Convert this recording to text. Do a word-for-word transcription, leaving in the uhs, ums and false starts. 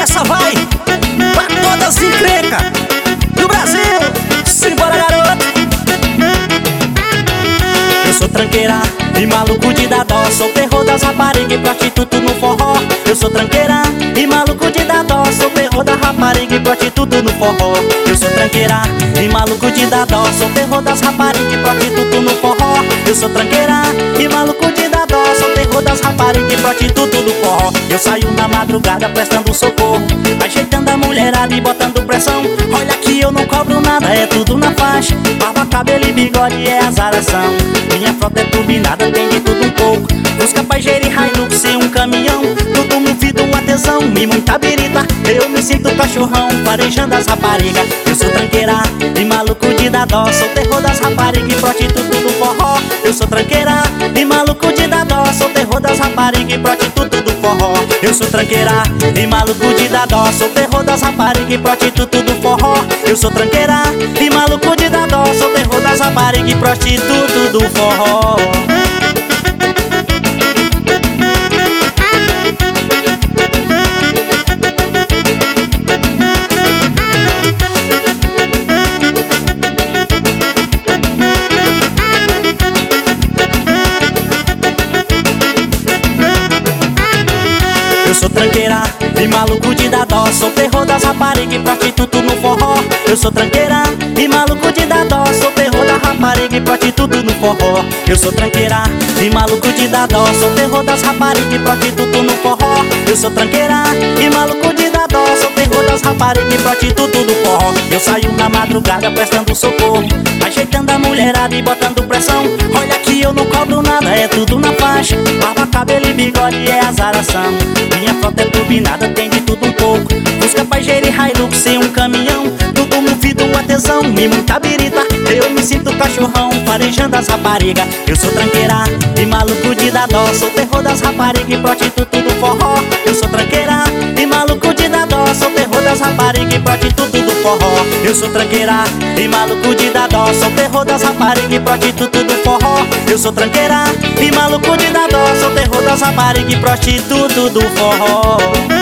essa vai pra todas as encrencas do Brasil. Simbora, garoto. Eu sou tranqueira e maluco de dar dó, sou terror das raparigas e prostituto no forró. Eu sou tranqueira e maluco de dar dó, sou terror da rapariga e prostituto no forró. Eu sou tranqueira e maluco de dar dó, sou terror das raparigas e prostituto no forró. Eu sou tranqueira e maluco de dar dó, sou terror das raparigas e prostituto no forró. Eu saio na madrugada prestando socorro, ajeitando a mulherada e botando pressão. Olha que eu não cobro nada, é tudo na faixa. Barba, cabelo e bigode é azaração. Minha frota é turbinada, tem de tudo um pouco. Busca Pajero e Hilux e um caminhão, tudo me vida uma tesão e muita birita. Eu me sinto cachorrão, farejando as raparigas. Eu sou tranqueira e maluco de dar dó, sou terror das raparigas e prostituto do forró. Eu sou tranqueira e maluco de dar dó, sou terror das raparigas e prostituto do forró. Eu sou tranqueira e maluco de dar dó, sou terror das raparigas e prostituto do forró. Eu sou tranqueira e maluco de dar dó, sou terror das raparigas e prostituto do forró. Eu sou tranqueira e maluco de dar dó, sou terror das raparigas e prostituto no forró. Eu sou tranqueira e maluco de dar dó, sou terror da rapariga e prostituto no forró. Eu sou tranqueira e maluco de dar dó, sou terror das raparigas e prostituto no forró. Eu sou tranqueira e maluco de dar dó, sou terror das raparigas e prostituto no forró. Eu saio na madrugada prestando socorro, ajeitando a mulherada e botando pressão. Olha que eu não cobro nada, é tudo na faixa. Barba, cabelo e bigode é azaração. Minha frota é turbinada, tem de tudo um pouco. Busca Pajero e Hilux e um caminhão, tudo movido uma tesão e muita birita. Eu me sinto cachorrão, farejando as raparigas. Eu sou tranqueira e maluco de dar dó, sou terror das raparigas e prostituto do forró. Eu sou tranqueira e maluco de dar dó, sou terror das raparigas e prostituto do forró. Eu sou tranqueira e maluco de dar dó, sou terror das raparigas e prostituto do forró. Eu sou tranqueira e maluco de dar dó, sou terror das raparigas e prostituto do forró.